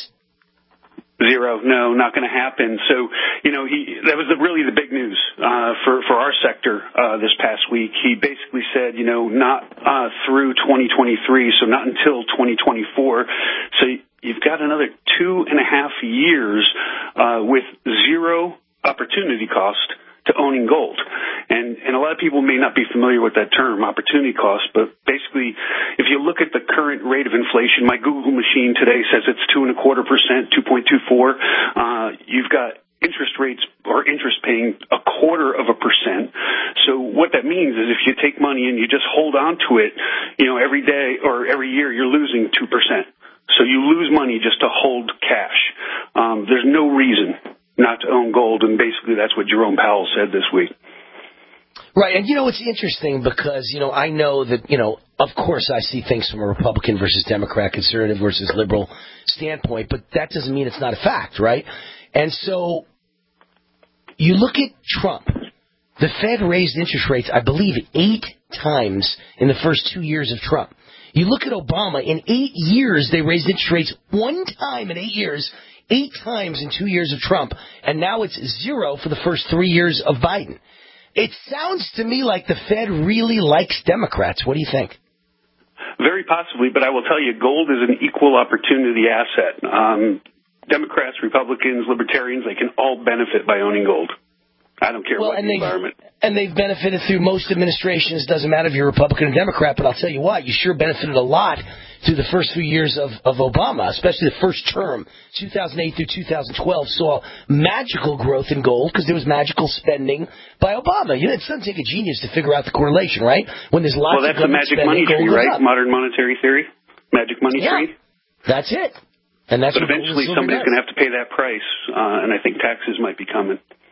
S16: zero. No, not going to happen. So, you know, he that was the, really the big news uh, for for our sector uh, this past week. He basically said, you know, not uh, through twenty twenty-three, so not until twenty twenty-four. So you've got another two and a half years uh, with zero opportunity cost to owning gold. And and a lot of people may not be familiar with that term, opportunity cost, but basically, if you look at the current rate of inflation, my Google machine today says it's two and a quarter percent, two point two four. Uh, you've got interest rates or interest paying a quarter of a percent. So what that means is if you take money and you just hold on to it, you know, every day or every year, you're losing two percent. So you lose money just to hold cash. Um, there's no reason not to own gold, and basically that's what Jerome Powell said this week.
S3: Right, and you know, it's interesting because, you know, I know that, you know, of course I see things from a Republican versus Democrat, conservative versus liberal standpoint, but that doesn't mean it's not a fact, right? And so you look at Trump. The Fed raised interest rates, I believe, eight times in the first two years of Trump. You look at Obama, in eight years they raised interest rates one time in eight years, eight times in two years of Trump, and now it's zero for the first three years of Biden. It sounds to me like the Fed really likes Democrats. What do you think?
S16: Very possibly, but I will tell you, gold is an equal opportunity asset. Um, Democrats, Republicans, Libertarians, they can all benefit by owning gold. I don't care
S3: well,
S16: what
S3: and
S16: the environment.
S3: And they've benefited through most administrations. Doesn't matter if you're Republican or Democrat, but I'll tell you what, you sure benefited a lot through the first few years of, of Obama, especially the first term, two thousand eight through two thousand twelve, saw magical growth in gold because there was magical spending by Obama. You know, it doesn't take a genius to figure out the correlation, right? When there's lots
S16: well, that's
S3: of
S16: the magic
S3: spending,
S16: money tree, right?
S3: Up.
S16: Modern monetary theory, magic money
S3: yeah,
S16: tree.
S3: That's it. And that's
S16: but
S3: what
S16: eventually somebody's going to have to pay that price, uh, and I think taxes might be coming.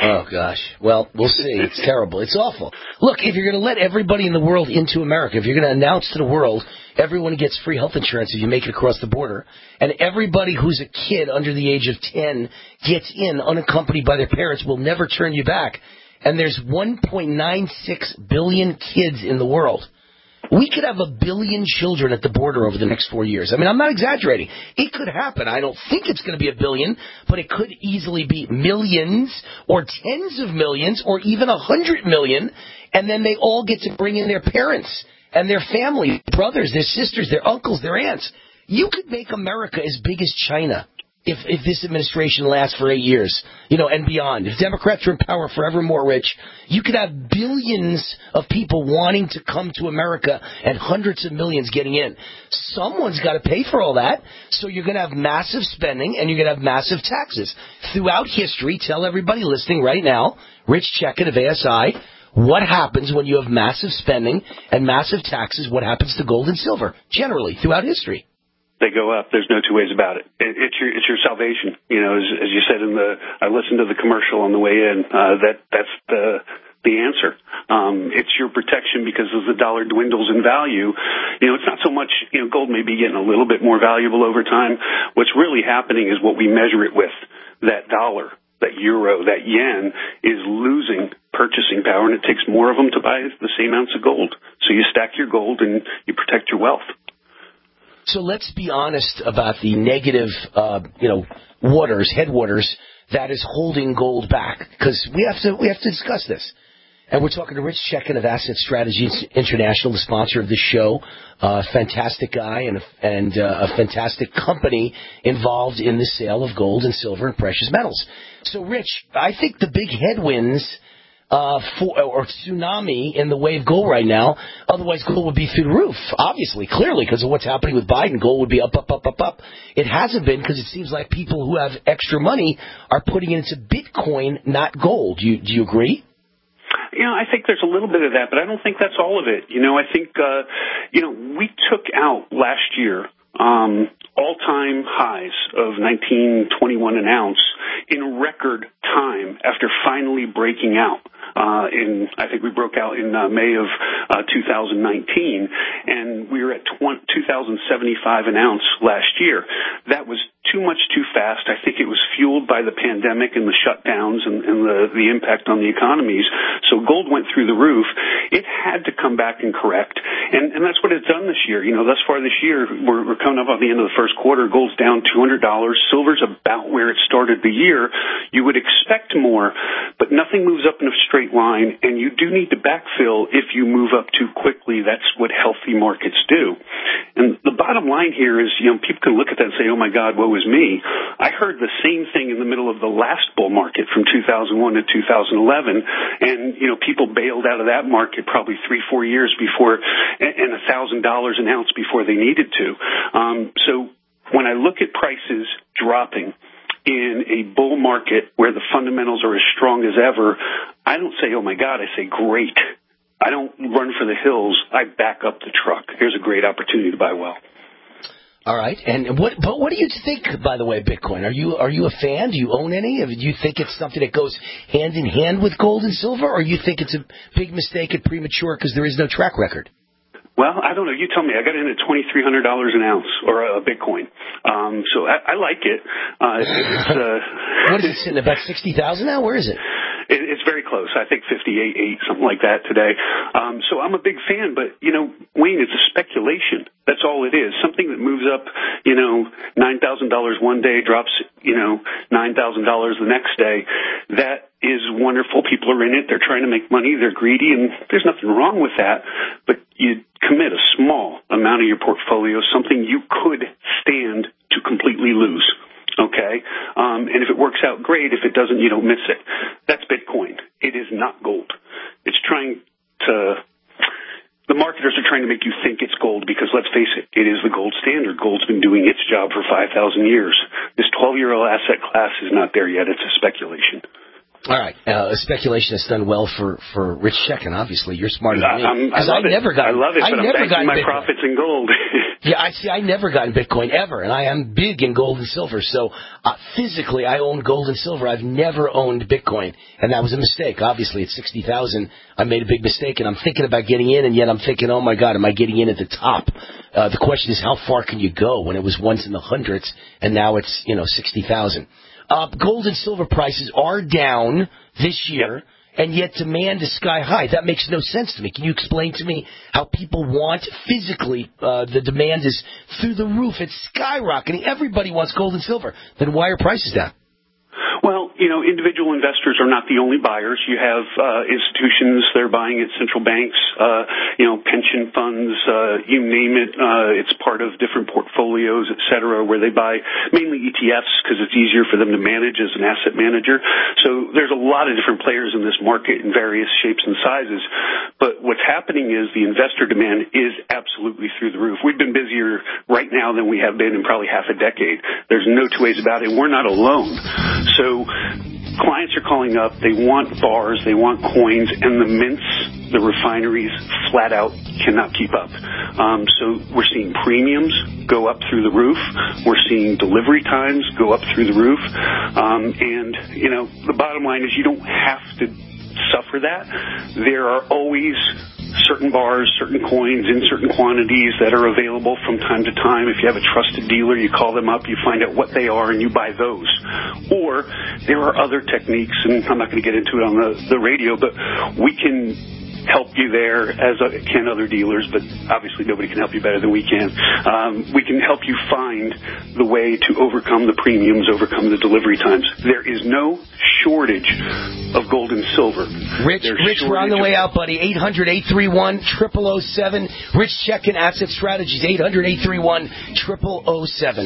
S3: Oh, gosh. Well, we'll see. It's terrible. It's awful. Look, if you're going to let everybody in the world into America, if you're going to announce to the world everyone gets free health insurance if you make it across the border, and everybody who's a kid under the age of ten gets in unaccompanied by their parents, will never turn you back, and there's one point nine six billion kids in the world, we could have a billion children at the border over the next four years. I mean, I'm not exaggerating. It could happen. I don't think it's going to be a billion, but it could easily be millions or tens of millions or even a hundred million, and then they all get to bring in their parents and their family, brothers, their sisters, their uncles, their aunts. You could make America as big as China if if this administration lasts for eight years, you know, and beyond. If Democrats are in power forevermore, Rich, you could have billions of people wanting to come to America and hundreds of millions getting in. Someone's got to pay for all that, so you're going to have massive spending and you're going to have massive taxes. Throughout history, tell everybody listening right now, Rich Checken of A S I, what happens when you have massive spending and massive taxes? What happens to gold and silver, generally, throughout history?
S16: They go up. There's no two ways about it. it it's your it's your salvation. You know, as, as you said in the, I listened to the commercial on the way in. Uh, that that's the the answer. Um, it's your protection because as the dollar dwindles in value, you know, it's not so much. You know, gold may be getting a little bit more valuable over time. What's really happening is what we measure it with. That dollar, that euro, that yen is losing purchasing power, and it takes more of them to buy the same ounce of gold. So you stack your gold and you protect your wealth.
S3: So let's be honest about the negative, uh, you know, waters, headwaters that is holding gold back, because we have to we have to discuss this. And we're talking to Rich Checken of Asset Strategies International, the sponsor of this show. A uh, fantastic guy and a, and uh, a fantastic company involved in the sale of gold and silver and precious metals. So, Rich, I think the big headwinds Uh, for, or tsunami in the way of gold right now. Otherwise, gold would be through the roof, obviously, clearly, because of what's happening with Biden. Gold would be up, up, up, up, up. It hasn't been because it seems like people who have extra money are putting it into Bitcoin, not gold. Do you, do you agree?
S16: You know, I think there's a little bit of that, but I don't think that's all of it. You know, I think, uh, you know, we took out last year um, all-time highs of nineteen twenty-one an ounce in record time after finally breaking out. Uh, in, I think we broke out in uh, May of uh, two thousand nineteen, and we were at two thousand seventy-five an ounce last year. That was too much too fast. I think it was fueled by the pandemic and the shutdowns and, and the, the impact on the economies. So gold went through the roof. It had to come back and correct, and, and that's what it's done this year. You know, thus far this year, we're, we're coming up on the end of the first quarter. Gold's down two hundred dollars. Silver's about where it started the year. You would expect more, but nothing moves up in a straight line, and you do need to backfill if you move up too quickly. That's what healthy markets do. And the bottom line here is, you know, people can look at that and say, oh, my God, woe is me. I heard the same thing in the middle of the last bull market from two thousand one to two thousand eleven, and, you know, people bailed out of that market probably three, four years before, and one thousand dollars an ounce before they needed to. Um, so when I look at prices dropping in a bull market where the fundamentals are as strong as ever, I don't say, oh, my God, I say, great. I don't run for the hills. I back up the truck. Here's a great opportunity to buy well.
S3: All right. And what, but what do you think, by the way, Bitcoin? Are you are you a fan? Do you own any? Do you think it's something that goes hand in hand with gold and silver, or you think it's a big mistake and premature because there is no track record?
S16: Well, I don't know. You tell me. I got in at twenty-three hundred dollars an ounce, or a Bitcoin. Um, so I, I like it. Uh, it's, uh,
S3: what is it sitting about sixty thousand now? Where is it?
S16: it? It's very close. I think fifty-eight eight, something like that today. Um, so I'm a big fan, but, you know, Wayne, it's a speculation. That's all it is. Something that moves up, you know, nine thousand dollars one day, drops, you know, nine thousand dollars the next day. That is wonderful. People are in it. They're trying to make money. They're greedy, and there's nothing wrong with that. But you commit a small amount of your portfolio, something you could stand to completely lose. Okay? Um, and if it works out, great. If it doesn't, you don't miss it. That's Bitcoin. It is not gold. It's trying to... The marketers are trying to make you think it's gold because, let's face it, it is the gold standard. Gold's been doing its job for five thousand years. This twelve-year-old asset class is not there yet. It's a speculation.
S3: All right. Uh, speculation has done well for, for Rich Checken, obviously. You're smarter than me.
S16: I, I, I,
S3: I never got
S16: I love it,
S3: I
S16: but
S3: never
S16: I'm banking my
S3: Bitcoin.
S16: profits in gold.
S3: Yeah, I see. I never got in Bitcoin ever, and I am big in gold and silver. So uh, physically, I own gold and silver. I've never owned Bitcoin, and that was a mistake. Obviously, at sixty thousand, I made a big mistake, and I'm thinking about getting in, and yet I'm thinking, oh my God, am I getting in at the top? Uh, the question is, how far can you go when it was once in the hundreds, and now it's you know sixty thousand? Uh, gold and silver prices are down this year. And yet demand is sky high. That makes no sense to me. Can you explain to me how people want physically, uh, the demand is through the roof. It's skyrocketing. Everybody wants gold and silver. Then why are prices down?
S16: Well, you know, individual investors are not the only buyers. You have uh, institutions that are buying it, central banks, uh, you know, pension funds, uh, you name it. Uh, it's part of different portfolios, et cetera, where they buy mainly E T Fs because it's easier for them to manage as an asset manager. So there's a lot of different players in this market in various shapes and sizes. But what's happening is the investor demand is absolutely through the roof. We've been busier right now than we have been in probably half a decade. There's no two ways about it. We're not alone. So clients are calling up. They want bars. They want coins. And the mints, the refineries, flat out cannot keep up. Um, so we're seeing premiums go up through the roof. We're seeing delivery times go up through the roof. Um, and, you know, the bottom line is you don't have to suffer that. There are always certain bars, certain coins in certain quantities that are available from time to time. If you have a trusted dealer, you call them up, you find out what they are, and you buy those. Or there are other techniques, and I'm not going to get into it on the, the radio, but we can help you there, as can other dealers, but obviously nobody can help you better than we can. Um, we can help you find the way to overcome the premiums, overcome the delivery times. There is no shortage of gold and silver.
S3: Rich,
S16: There's
S3: Rich, we're on the way out, buddy. eight hundred, eight three one, zero zero zero seven. Rich Checking Asset Strategies, eight hundred, eight three one, zero zero zero seven.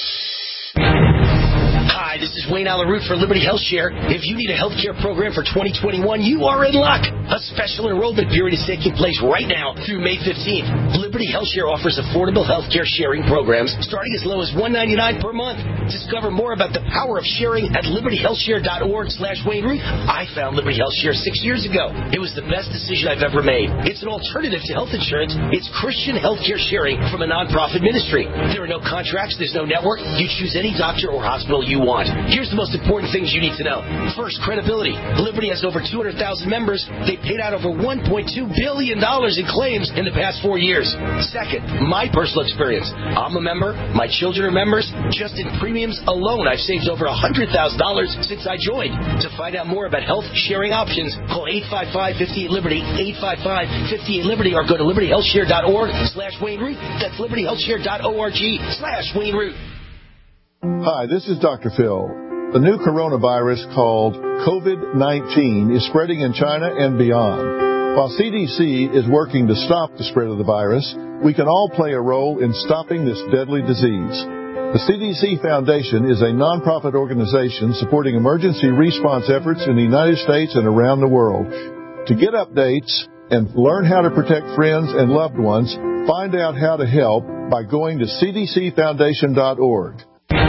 S3: Hi, this is Wayne Allyn Root for Liberty Health Share. If you need a health care program for twenty twenty-one, you are in luck. A special enrollment period is taking place right now through May fifteenth. Liberty Health Share offers affordable health care sharing programs starting as low as one hundred ninety-nine dollars per month. Discover more about the power of sharing at liberty health share dot org slash Wayne Root. I found Liberty Health Share six years ago. It was the best decision I've ever made. It's an alternative to health insurance. It's Christian health care sharing from a nonprofit ministry. There are no contracts. There's no network. You choose any doctor or hospital you want. Here's the most important things you need to know. First, credibility. Liberty has over two hundred thousand members. They paid out over one point two billion dollars in claims in the past four years. Second, my personal experience. I'm a member. My children are members. Just in premiums alone, I've saved over one hundred thousand dollars since I joined. To find out more about health sharing options, call eight five five, five eight, Liberty, eight five five, five eight, Liberty, or go to liberty health share dot org slash Wayne Root. That's liberty health share dot org slash Wayne Root.
S17: Hi, this is Doctor Phil. The new coronavirus called COVID nineteen is spreading in China and beyond. While C D C is working to stop the spread of the virus, we can all play a role in stopping this deadly disease. The C D C Foundation is a nonprofit organization supporting emergency response efforts in the United States and around the world. To get updates and learn how to protect friends and loved ones, find out how to help by going to c d c foundation dot org.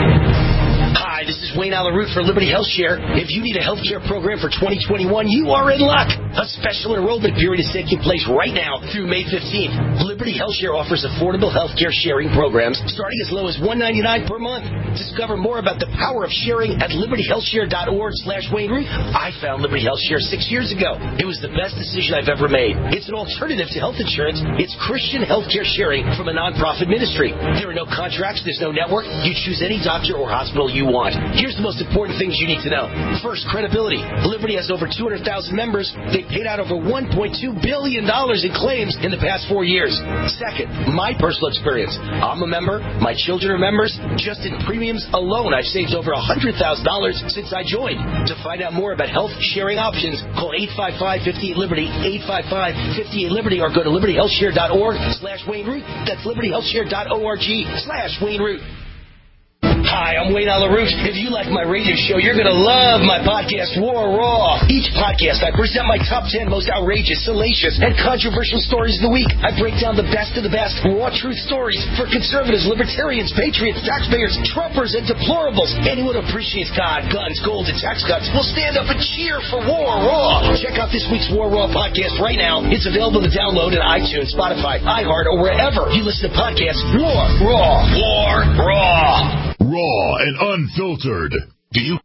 S3: Hi, this is Wayne Allyn Root for Liberty Health Share. If you need a health care program for twenty twenty-one, you are in luck. A special enrollment period is taking place right now through May fifteenth. Liberty Health Share offers affordable health care sharing programs starting as low as one hundred ninety-nine dollars per month. Discover more about the power of sharing at liberty health share dot org slash Wayne Root. I found Liberty Health Share six years ago. It was the best decision I've ever made. It's an alternative to health insurance. It's Christian health care sharing from a nonprofit ministry. There are no contracts. There's no network. You choose any doctor or hospital you want. Here's the most important things you need to know. First, credibility. Liberty has over two hundred thousand members. They paid out over one point two billion dollars in claims in the past four years. Second, my personal experience. I'm a member. My children are members. Just in premiums alone, I've saved over one hundred thousand dollars since I joined. To find out more about health sharing options, call eight five five, five eight, Liberty, eight five five, five eight, Liberty, or go to liberty health share dot org slash Wayne Root. That's liberty health share dot org slash Wayne Root. Hi, I'm Wayne Allyn Root. If you like my radio show, you're going to love my podcast, War Raw. Each podcast, I present my top ten most outrageous, salacious, and controversial stories of the week. I break down the best of the best raw truth stories for conservatives, libertarians, patriots, taxpayers, Trumpers, and deplorables. Anyone who appreciates God, guns, gold, and tax cuts will stand up and cheer for War Raw. Check out this week's War Raw podcast right now. It's available to download on iTunes, Spotify, iHeart, or wherever you listen to podcasts. War Raw. War Raw.
S2: Raw and unfiltered. Do you?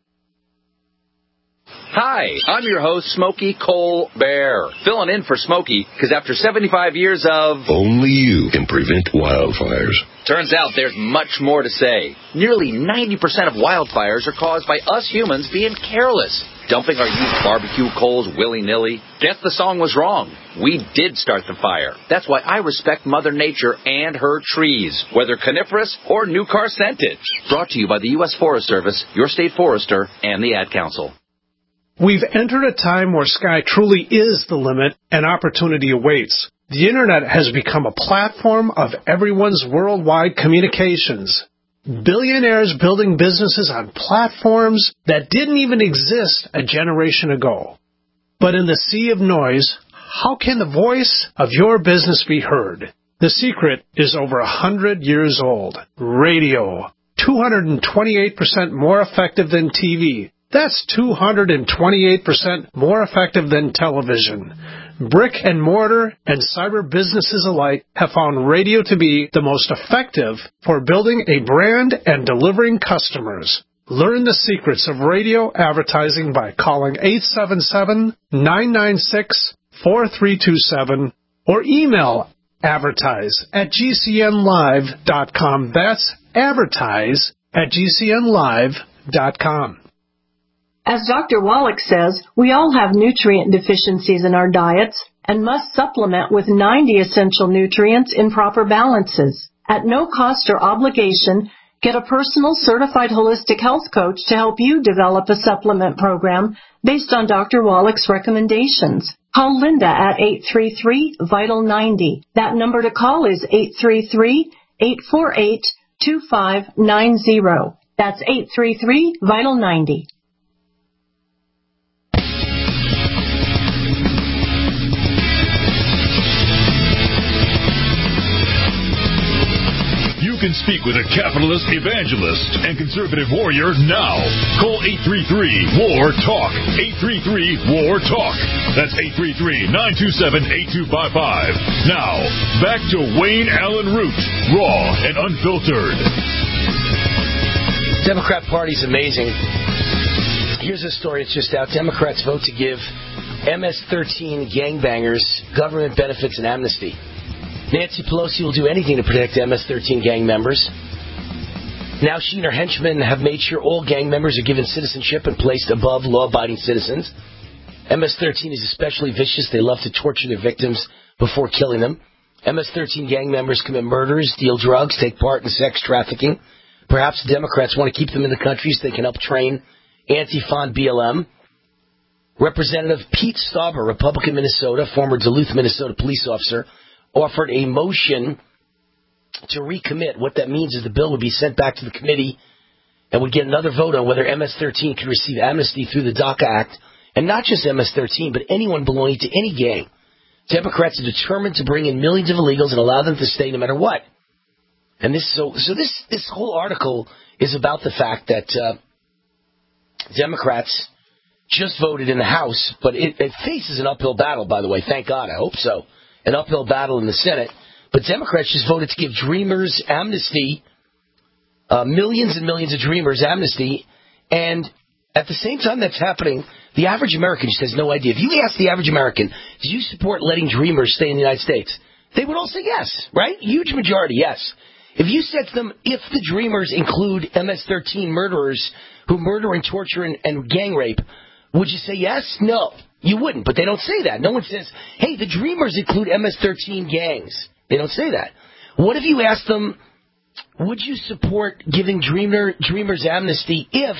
S18: Hi, I'm your host, Smokey Colbert, filling in for Smokey, because after seventy-five years of...
S19: Only you can prevent wildfires.
S18: Turns out there's much more to say. Nearly ninety percent of wildfires are caused by us humans being careless, dumping our used barbecue coals willy-nilly. Guess the song was wrong. We did start the fire. That's why I respect Mother Nature and her trees, whether coniferous or new car scented. Brought to you by the U S Forest Service, your state forester, and the Ad Council.
S20: We've entered a time where sky truly is the limit and opportunity awaits. The Internet has become a platform of everyone's worldwide communications. Billionaires building businesses on platforms that didn't even exist a generation ago. But in the sea of noise, how can the voice of your business be heard? The secret is over a hundred years old. Radio. two hundred twenty-eight percent more effective than T V. That's two hundred twenty-eight percent more effective than television. Brick and mortar and cyber businesses alike have found radio to be the most effective for building a brand and delivering customers. Learn the secrets of radio advertising by calling eight seven seven, nine nine six, four three two seven or email advertise at g c n live dot com. That's advertise at g c n live dot com.
S21: As Doctor Wallach says, we all have nutrient deficiencies in our diets and must supplement with ninety essential nutrients in proper balances. At no cost or obligation, get a personal certified holistic health coach to help you develop a supplement program based on Doctor Wallach's recommendations. Call Linda at eight three three, vital ninety. That number to call is eight three three, eight four eight, two five nine zero. That's eight three three, vital ninety.
S2: You can speak with a capitalist evangelist and conservative warrior now. Call eight three three, W A R, TALK. eight three three, W A R, TALK. That's eight three three, nine two seven, eight two five five. Now, back to Wayne Allyn Root, raw and unfiltered.
S3: Democrat Party's amazing. Here's a story that's just out. Democrats vote to give M S thirteen gangbangers government benefits and amnesty. Nancy Pelosi will do anything to protect M S thirteen gang members. Now she and her henchmen have made sure all gang members are given citizenship and placed above law-abiding citizens. M S thirteen is especially vicious. They love to torture their victims before killing them. M S thirteen gang members commit murders, deal drugs, take part in sex trafficking. Perhaps the Democrats want to keep them in the country so they can help train Antifa and B L M. Representative Pete Stauber, Republican Minnesota, former Duluth, Minnesota police officer, offered a motion to recommit. What that means is the bill would be sent back to the committee and would get another vote on whether M S thirteen could receive amnesty through the DACA Act. And not just M S thirteen, but anyone belonging to any gang. Democrats are determined to bring in millions of illegals and allow them to stay no matter what. And this, so, so this, this whole article is about the fact that uh, Democrats just voted in the House, but it, it faces an uphill battle, by the way. Thank God. I hope so. An uphill battle in the Senate. But Democrats just voted to give Dreamers amnesty, uh, millions and millions of Dreamers amnesty, and at the same time that's happening, the average American just has no idea. If you ask the average American, do you support letting Dreamers stay in the United States? They would all say yes, right? Huge majority, yes. If you said to them, if the Dreamers include M S thirteen murderers who murder and torture and, and gang rape, would you say yes? No. You wouldn't, but they don't say that. No one says, hey, the Dreamers include M S thirteen gangs. They don't say that. What if you asked them, would you support giving Dreamer, Dreamers amnesty if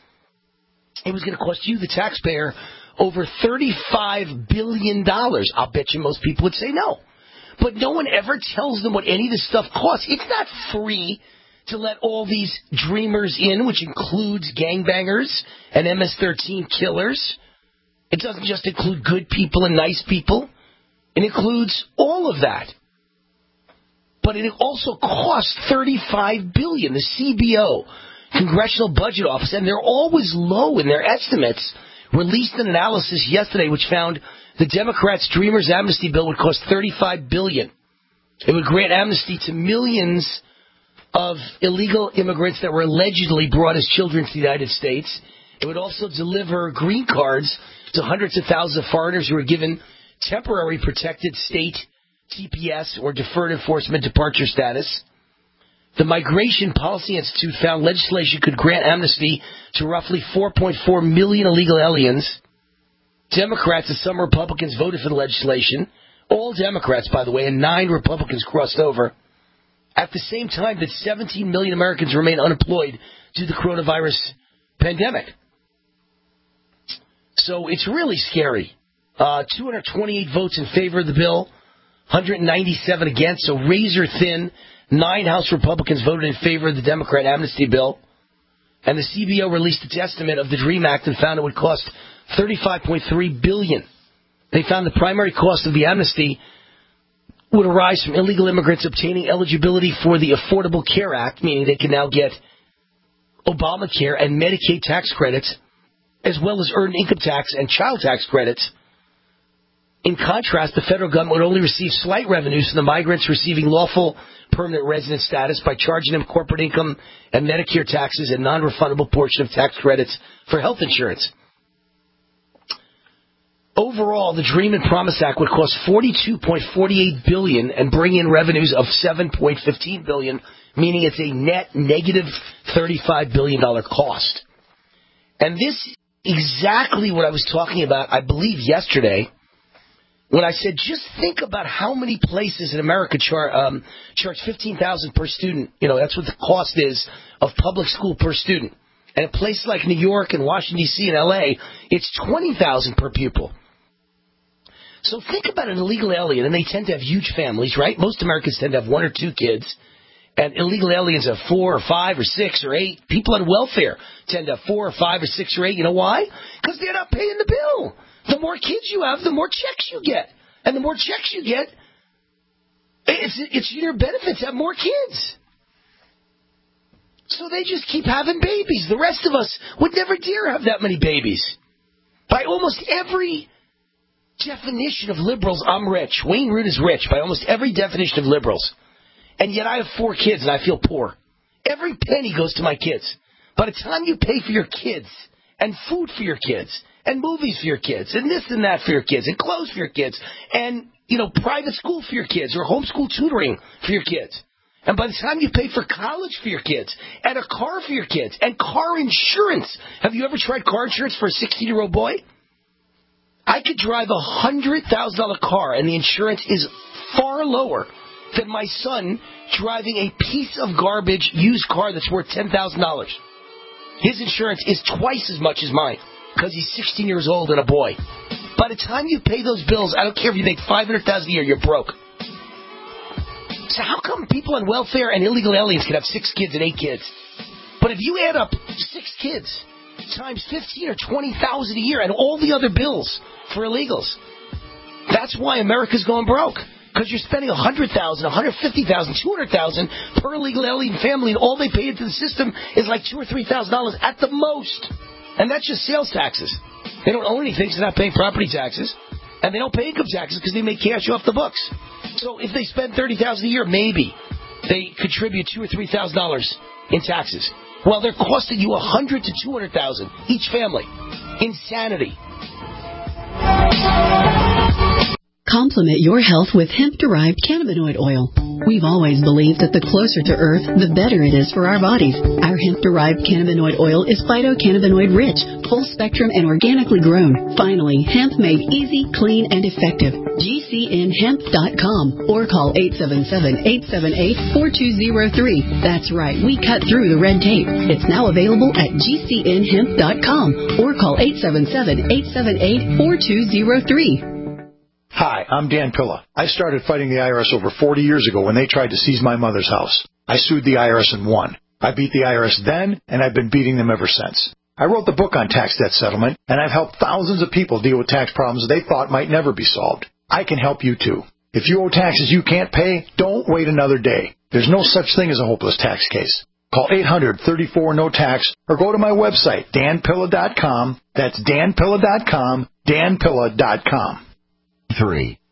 S3: it was going to cost you, the taxpayer, over thirty-five billion dollars? I'll bet you most people would say no. But no one ever tells them what any of this stuff costs. It's not free to let all these dreamers in, which includes gangbangers and M S thirteen killers. It doesn't just include good people and nice people. It includes all of that. But it also costs thirty-five billion dollars. The C B O, Congressional Budget Office, and they're always low in their estimates, released an analysis yesterday which found the Democrats' Dreamers Amnesty Bill would cost thirty-five billion dollars. It would grant amnesty to millions of illegal immigrants that were allegedly brought as children to the United States. It would also deliver green cards to hundreds of thousands of foreigners who were given temporary protected state T P S or deferred enforcement departure status. The Migration Policy Institute found legislation could grant amnesty to roughly four point four million illegal aliens. Democrats and some Republicans voted for the legislation. All Democrats, by the way, and nine Republicans crossed over. At the same time that seventeen million Americans remain unemployed due to the coronavirus pandemic. So it's really scary. Uh, two hundred twenty-eight votes in favor of the bill, one hundred ninety-seven against, so razor thin. Nine House Republicans voted in favor of the Democrat amnesty bill. And the C B O released its estimate of the DREAM Act and found it would cost thirty-five point three billion dollars. They found the primary cost of the amnesty would arise from illegal immigrants obtaining eligibility for the Affordable Care Act, meaning they can now get Obamacare and Medicaid tax credits, as well as earned income tax and child tax credits. In contrast, the federal government would only receive slight revenues from the migrants receiving lawful permanent resident status by charging them corporate income and Medicare taxes and non-refundable portion of tax credits for health insurance. Overall, the Dream and Promise Act would cost forty-two point four eight billion dollars and bring in revenues of seven point one five billion dollars, meaning it's a net negative thirty-five billion dollars cost. And this is exactly what I was talking about, I believe, yesterday, when I said, just think about how many places in America char- um, charge fifteen thousand dollars per student. You know, that's what the cost is of public school per student. And in places like New York and Washington, D C and L A, it's twenty thousand dollars per pupil. So think about an illegal alien, and they tend to have huge families, right? Most Americans tend to have one or two kids. And illegal aliens have four or five or six or eight. People on welfare tend to have four or five or six or eight. You know why? Because they're not paying the bill. The more kids you have, the more checks you get. And the more checks you get, it's, it's your benefit to have more kids. So they just keep having babies. The rest of us would never dare have that many babies. By almost every definition of liberals, I'm rich. Wayne Root is rich by almost every definition of liberals. And yet I have four kids and I feel poor. Every penny goes to my kids. By the time you pay for your kids, and food for your kids, and movies for your kids, and this and that for your kids, and clothes for your kids, and, you know, private school for your kids, or homeschool tutoring for your kids. And by the time you pay for college for your kids, and a car for your kids, and car insurance. Have you ever tried car insurance for a sixteen-year-old boy? I could drive a one hundred thousand dollars car, and the insurance is far lower than my son driving a piece of garbage used car that's worth ten thousand dollars. His insurance is twice as much as mine, because he's sixteen years old and a boy. By the time you pay those bills, I don't care if you make five hundred thousand dollars a year, you're broke. So how come people on welfare and illegal aliens can have six kids and eight kids? But if you add up six kids times fifteen or twenty thousand a year and all the other bills for illegals, that's why America's going broke. Because you're spending one hundred thousand dollars, one hundred fifty thousand dollars, two hundred thousand dollars per illegal alien family, and all they pay into the system is like two thousand or three thousand dollars at the most. And that's just sales taxes. They don't own anything, so they're not paying property taxes. And they don't pay income taxes because they make cash off the books. So if they spend thirty thousand dollars a year, maybe they contribute two thousand or three thousand dollars in taxes. While they're costing you one hundred thousand to two hundred thousand dollars each family. Insanity.
S13: Complement your health with hemp-derived cannabinoid oil. We've always believed that the closer to Earth, the better it is for our bodies. Our hemp-derived cannabinoid oil is phytocannabinoid-rich, full-spectrum, and organically grown. Finally, hemp made easy, clean, and effective. G C N hemp dot com or call eight seven seven, eight seven eight, four two zero three. That's right, we cut through the red tape. It's now available at G C N hemp dot com or call eight seven seven, eight seven eight, four two zero three.
S4: Hi, I'm Dan Pilla. I started fighting the I R S over forty years ago when they tried to seize my mother's house. I sued the I R S and won. I beat the I R S then, and I've been beating them ever since. I wrote the book on tax debt settlement, and I've helped thousands of people deal with tax problems they thought might never be solved. I can help you too. If you owe taxes you can't pay, don't wait another day. There's no such thing as a hopeless tax case. Call eight hundred, thirty-four, no tax or go to my website, dan pilla dot com. That's dan pilla dot com, dan pilla dot com.
S22: Three.